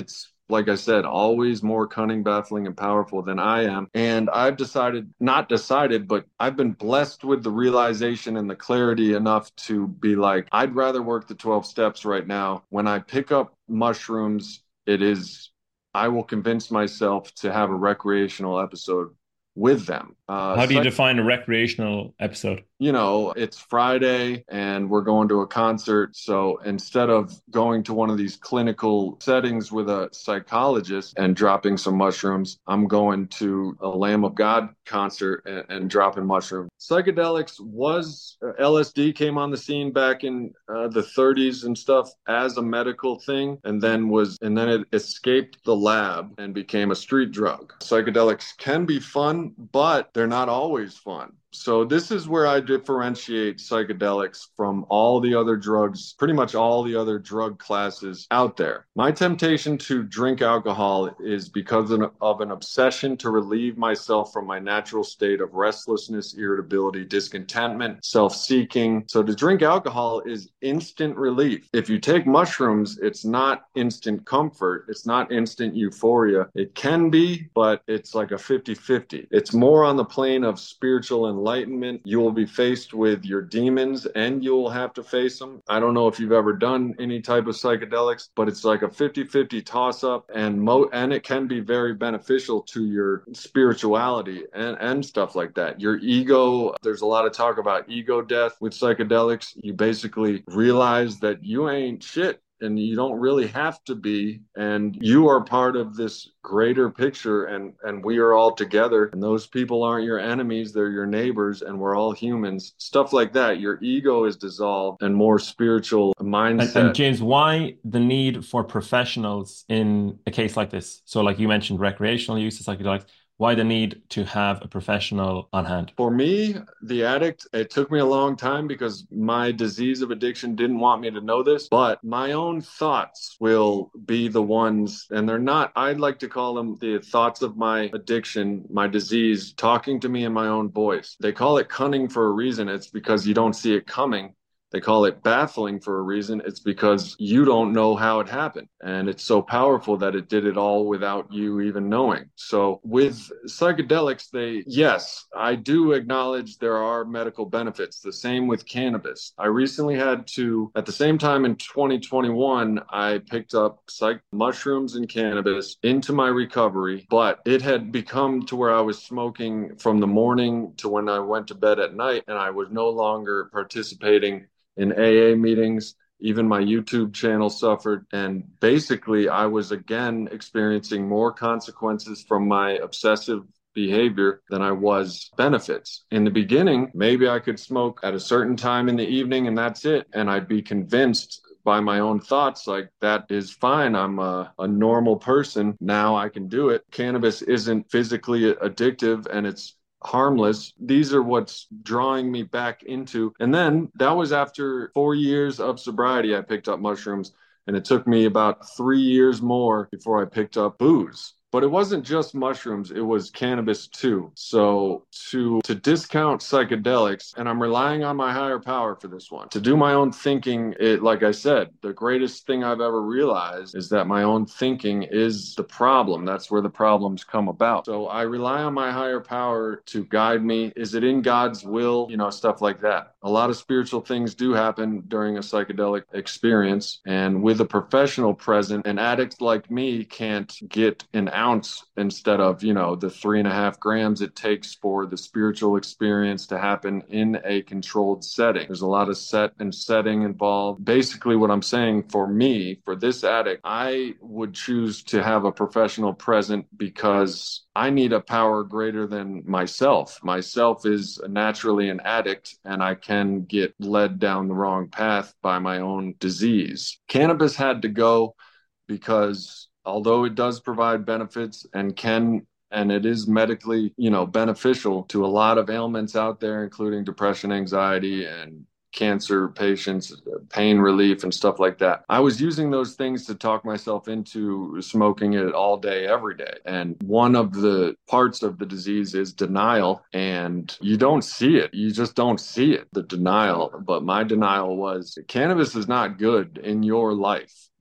like I said, always more cunning, baffling, and powerful than I am. And I've decided, not decided, but I've been blessed with the realization and the clarity enough to be like, I'd rather work the twelve steps right now. When I pick up mushrooms, it is, I will convince myself to have a recreational episode with them. Uh, How do you psych- define a recreational episode? you know, it's Friday and we're going to a concert. So instead of going to one of these clinical settings with a psychologist and dropping some mushrooms, I'm going to a Lamb of God concert and, and dropping mushrooms. Psychedelics was, uh, L S D came on the scene back in uh, the thirties and stuff as a medical thing, and then was, and then it escaped the lab and became a street drug. Psychedelics can be fun, but they're not always fun. So this is where I differentiate psychedelics from all the other drugs, pretty much all the other drug classes out there. My temptation to drink alcohol is because of an obsession to relieve myself from my natural state of restlessness, irritability, discontentment, self-seeking. So to drink alcohol is instant relief. If you take mushrooms, it's not instant comfort. It's not instant euphoria. It can be, but it's like a fifty-fifty. It's more on the plane of spiritual and enlightenment. You will be faced with your demons and you will have to face them. I don't know if you've ever done any type of psychedelics, but it's like a fifty-fifty toss up, and mo and it can be very beneficial to your spirituality and, and stuff like that. Your ego, there's a lot of talk about ego death with psychedelics. You basically realize that you ain't shit. And you don't really have to be, and you are part of this greater picture, and and we are all together, and those people aren't your enemies, they're your neighbors, and we're all humans. Stuff like that. Your ego is dissolved and more spiritual mindset. And, and James, why the need for professionals in a case like this? So like you mentioned recreational use of psychedelics. Why the need to have a professional on hand? For me, the addict, it took me a long time because my disease of addiction didn't want me to know this, but my own thoughts will be the ones, and they're not, I'd like to call them the thoughts of my addiction, my disease, talking to me in my own voice. They call it cunning for a reason. It's because you don't see it coming. They call it baffling for a reason. It's because you don't know how it happened. And it's so powerful that it did it all without you even knowing. So with psychedelics, they, yes, I do acknowledge there are medical benefits. The same with cannabis. I recently had to, at the same time in twenty twenty-one, I picked up psych mushrooms and cannabis into my recovery, but it had become to where I was smoking from the morning to when I went to bed at night, and I was no longer participating in A A meetings. Even my YouTube channel suffered. And basically, I was again experiencing more consequences from my obsessive behavior than I was benefits. In the beginning, maybe I could smoke at a certain time in the evening and that's it. And I'd be convinced by my own thoughts, like, that is fine. I'm a, a normal person. Now I can do it. Cannabis isn't physically addictive and it's harmless. These are what's drawing me back into. And then that was after four years of sobriety, I picked up mushrooms, and it took me about three years more before I picked up booze. But it wasn't just mushrooms, it was cannabis too. So to to discount psychedelics, and I'm relying on my higher power for this one, to do my own thinking, it, like I said, the greatest thing I've ever realized is that my own thinking is the problem. That's where the problems come about. So I rely on my higher power to guide me. Is it in God's will? You know, stuff like that. A lot of spiritual things do happen during a psychedelic experience. And with a professional present, an addict like me can't get an ounce instead of, you know, the three and a half grams it takes for the spiritual experience to happen in a controlled setting. There's a lot of set and setting involved. Basically, what I'm saying, for me, for this addict, I would choose to have a professional present because I need a power greater than myself. Myself is naturally an addict, and I can get led down the wrong path by my own disease. Cannabis had to go because although it does provide benefits and can, and it is medically, you know, beneficial to a lot of ailments out there, including depression, anxiety, and cancer patients, pain relief and stuff like that. I was using those things to talk myself into smoking it all day, every day. And one of the parts of the disease is denial, and you don't see it. You just don't see it, the denial. But my denial was, cannabis is not good in your life.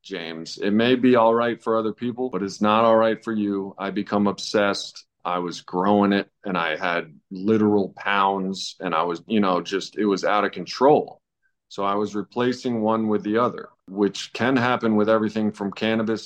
James. It may be all right for other people, but it's not all right for you. I become obsessed. I was growing it and I had literal pounds and I was, you know, just, it was out of control. So I was replacing one with the other, which can happen with everything from cannabis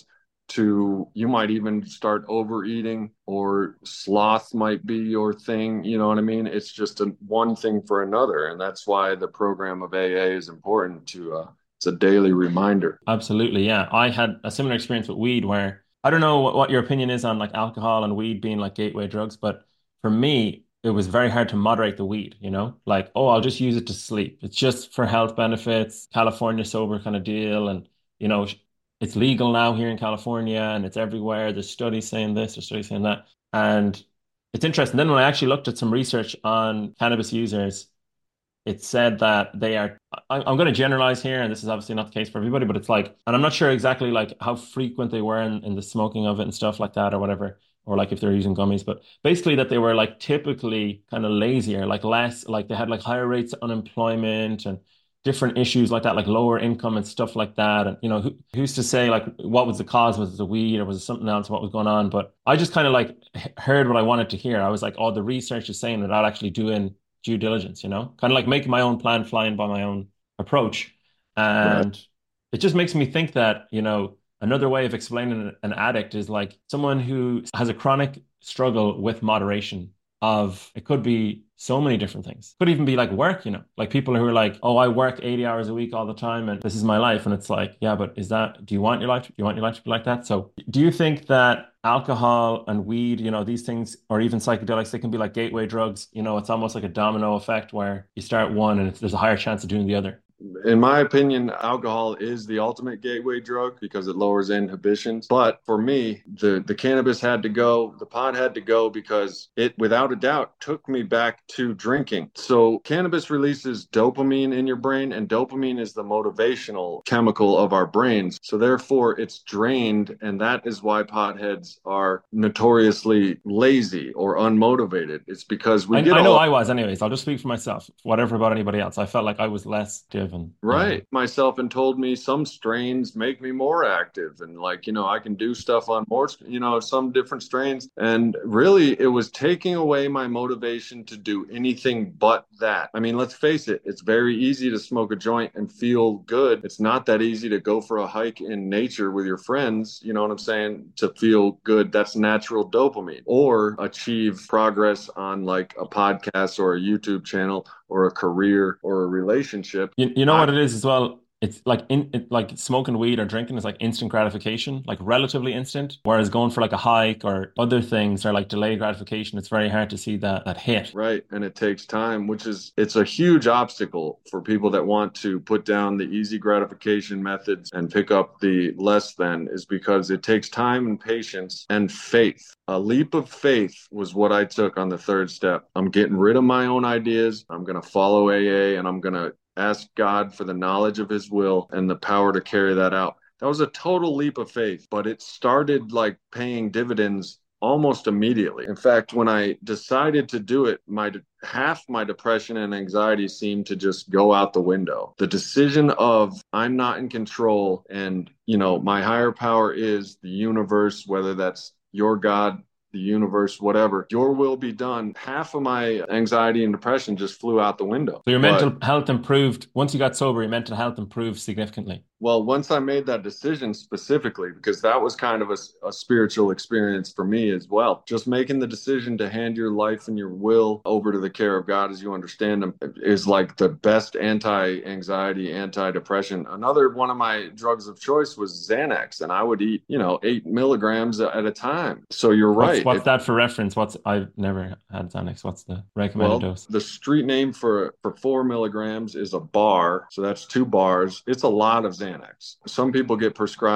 to you might even start overeating, or sloth might be your thing. You know what I mean? It's just a, one thing for another. And that's why the program of A A is important to, uh, it's a daily reminder. Absolutely. Yeah. I had a similar experience with weed where I don't know what, what your opinion is on like alcohol and weed being like gateway drugs, but for me, it was very hard to moderate the weed, you know, like, oh, I'll just use it to sleep. It's just for health benefits, California sober kind of deal. And, you know, it's legal now here in California and it's everywhere. There's studies saying this, there's studies saying that. And it's interesting. Then when I actually looked at some research on cannabis users, it said that they are, I, I'm going to generalize here, and this is obviously not the case for everybody, but it's like, and I'm not sure exactly like how frequent they were in, in the smoking of it and stuff like that or whatever, or like if they're using gummies, but basically that they were like typically kind of lazier, like less, like they had like higher rates of unemployment and different issues like that, like lower income and stuff like that. And, you know, who, who's to say like what was the cause? Was it the weed or was it something else? What was going on? But I just kind of like heard what I wanted to hear. I was like, oh, the research is saying that I'll actually do in due diligence, you know, kind of like making my own plan, flying by my own approach. And right. It just makes me think that, you know, another way of explaining an addict is like someone who has a chronic struggle with moderation of, it could be so many different things. Could even be like work, you know, like people who are like, oh, I work eighty hours a week all the time and this is my life. And it's like, yeah, but is that, do you want your life? Do you want your life to be like that? So do you think that alcohol and weed, you know, these things, or even psychedelics, they can be like gateway drugs? You know, it's almost like a domino effect where you start one and there's a higher chance of doing the other. In my opinion, alcohol is the ultimate gateway drug because it lowers inhibitions. But for me, the, the cannabis had to go, the pot had to go because it, without a doubt, took me back to drinking. So cannabis releases dopamine in your brain, and dopamine is the motivational chemical of our brains. So therefore, it's drained, and that is why potheads are notoriously lazy or unmotivated. It's because we I, get I know all... I was anyways. I'll just speak for myself. Whatever about anybody else. I felt like I was less active. And, right. You know. Myself and told me some strains make me more active and like, you know, I can do stuff on more, you know, some different strains. And really it was taking away my motivation to do anything but that. I mean, let's face it, it's very easy to smoke a joint and feel good. It's not that easy to go for a hike in nature with your friends, you know what I'm saying, to feel good. That's natural dopamine. Or achieve progress on like a podcast or a YouTube channel or a career or a relationship. You, you know I, what it is as well? It's like in it, like smoking weed or drinking is like instant gratification, like relatively instant. Whereas going for like a hike or other things are like delayed gratification. It's very hard to see that that hit. Right. And it takes time, which is, it's a huge obstacle for people that want to put down the easy gratification methods and pick up the less than, is because it takes time and patience and faith. A leap of faith was what I took on the third step. I'm getting rid of my own ideas. I'm going to follow A A and I'm going to ask God for the knowledge of his will and the power to carry that out. That was a total leap of faith, but it started like paying dividends almost immediately. In fact, when I decided to do it, my half my depression and anxiety seemed to just go out the window. The decision of I'm not in control and, you know, my higher power is the universe, whether that's your God, the universe, whatever, your will be done. Half of my anxiety and depression just flew out the window. So your mental but, health improved. Once you got sober, your mental health improved significantly. Well, once I made that decision specifically, because that was kind of a, a spiritual experience for me as well, just making the decision to hand your life and your will over to the care of God as you understand them is like the best anti-anxiety, anti-depression. Another one of my drugs of choice was Xanax, and I would eat, you know, eight milligrams at a time. So you're right. What's, what's it, that for reference? What's I've never had Xanax. What's the recommended well, dose? The street name for, for four milligrams is a bar. So that's two bars. It's a lot of Xanax. Xanax. Some people get prescribed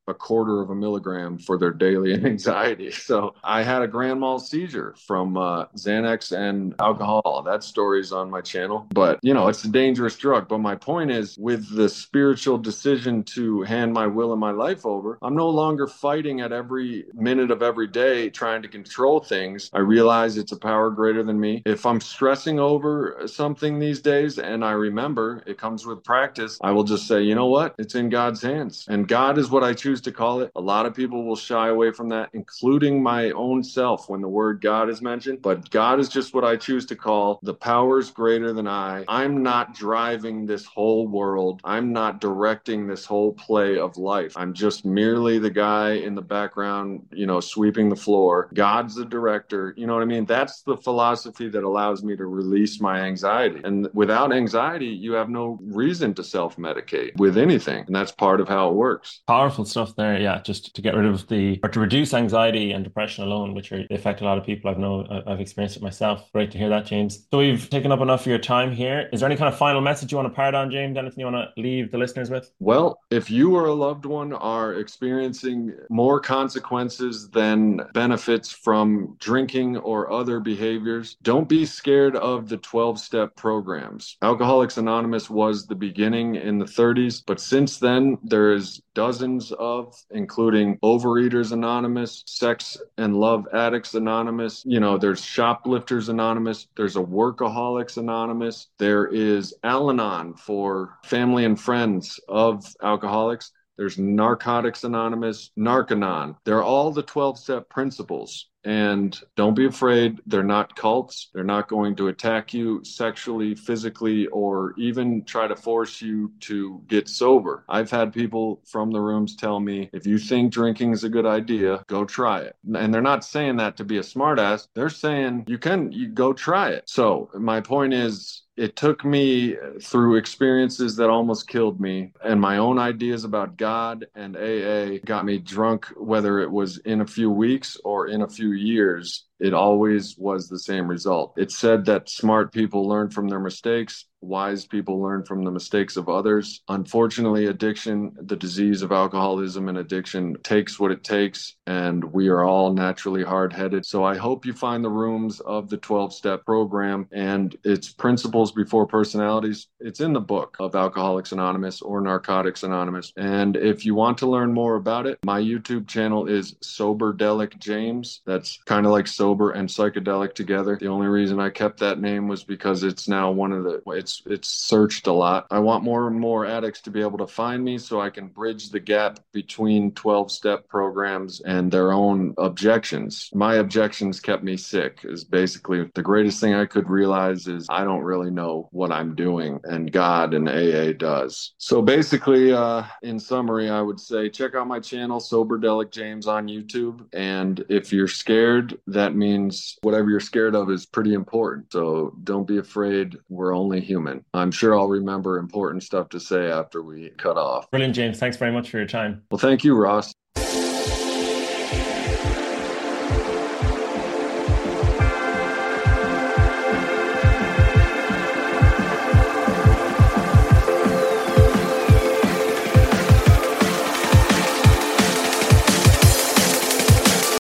a quarter of a milligram for their daily anxiety. So I had a grand mal seizure from uh, Xanax and alcohol. That story's on my channel. But, you know, it's a dangerous drug. But my point is, with the spiritual decision to hand my will and my life over, I'm no longer fighting at every minute of every day trying to control things. I realize it's a power greater than me. If I'm stressing over something these days and I remember it comes with practice, I will just say, you know what? It's in God's hands. And God is what I choose to call it. A lot of people will shy away from that, including my own self when the word God is mentioned. But God is just what I choose to call the powers greater than I. I'm not driving this whole world. I'm not directing this whole play of life. I'm just merely the guy in the background, you know, sweeping the floor. God's the director. You know what I mean? That's the philosophy that allows me to release my anxiety. And without anxiety, you have no reason to self-medicate with anything. And that's part of how it works. Powerful stuff there. Yeah. Just to get rid of the, or to reduce anxiety and depression alone, which are, they affect a lot of people. I've know, I've experienced it myself. Great to hear that, James. So we've taken up enough of your time here. Is there any kind of final message you want to part on, James? Anything you want to leave the listeners with? Well, if you or a loved one are experiencing more consequences than benefits from drinking or other behaviors, don't be scared of the twelve-step programs. Alcoholics Anonymous was the beginning in the thirties, but since then, there's dozens of, including Overeaters Anonymous, Sex and Love Addicts Anonymous. You know, there's Shoplifters Anonymous. There's a Workaholics Anonymous. There is Al-Anon for family and friends of alcoholics. There's Narcotics Anonymous, Narcanon. They're all the twelve-step principles. And don't be afraid. They're not cults. They're not going to attack you sexually, physically, or even try to force you to get sober. I've had people from the rooms tell me, if you think drinking is a good idea, go try it. And they're not saying that to be a smartass. They're saying you can you go try it. So my point is, it took me through experiences that almost killed me, and my own ideas about God and A A got me drunk, whether it was in a few weeks or in a few years. It always was the same result. It said that smart people learn from their mistakes. Wise people learn from the mistakes of others. Unfortunately, addiction, the disease of alcoholism and addiction, takes what it takes, and we are all naturally hard-headed. So I hope you find the rooms of the twelve-step program and its principles before personalities. It's in the book of Alcoholics Anonymous or Narcotics Anonymous. And if you want to learn more about it, my YouTube channel is Soberdelic James. That's kind of like sober and psychedelic together. The only reason I kept that name was because it's now one of the, it's it's searched a lot. I want more and more addicts to be able to find me so I can bridge the gap between twelve-step programs and their own objections. My objections kept me sick, is basically the greatest thing I could realize is I don't really know what I'm doing, and God and A A does. So basically, uh, in summary, I would say check out my channel, Soberdelic James, on YouTube. And if you're scared, that means whatever you're scared of is pretty important. So don't be afraid. We're only human. I'm sure I'll remember important stuff to say after we cut off. Brilliant, James. Thanks very much for your time. Well, thank you, Ross.